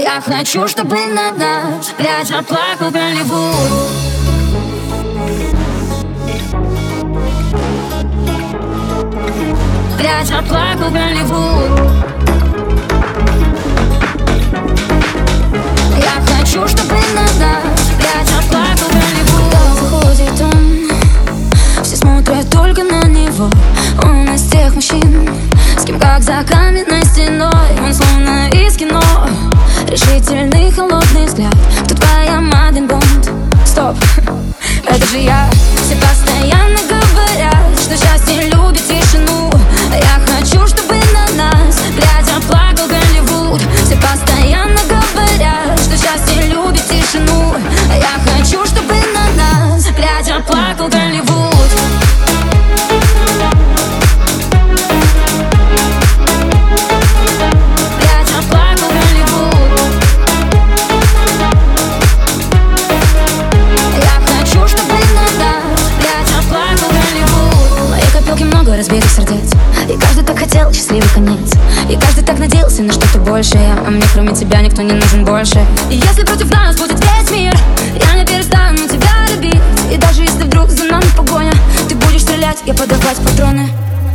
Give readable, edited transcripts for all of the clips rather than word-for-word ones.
Я хочу, чтобы на нас глядя плакал Голливуд. Глядя плакал Голливуд. Я хочу, чтобы на нас глядя плакал Голливуд. Заходит он, все смотрят только на него. Он из тех мужчин, с кем как за каменной стеной. Он словно из кино, решительный холодный взгляд. Кто твоя Мадлен Бонд? Стоп, это же я. Все постоянно говорят, что счастье любит тишину. Я хочу, чтобы на нас глядя плакал Голливуд. Все постоянно говорят, что счастье любит тишину. Я хочу, чтобы на нас глядя плакал Голливуд. Разбитых сердец, и каждый так хотел счастливый конец, и каждый так надеялся на что-то большее. А мне кроме тебя никто не нужен больше. И если против нас будет весь мир, я не перестану тебя любить. И даже если вдруг за нами погоня, ты будешь стрелять, я подавать патроны.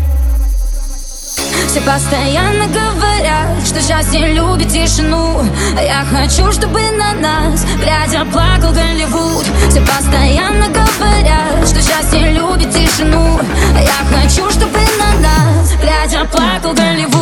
Все постоянно говорят, что счастье любит тишину. Я хочу, чтобы на нас глядя плакал Голливуд. Все постоянно говорят, что счастье любит тишину. Я хочу, чтобы на нас глядя плакал Голливуд.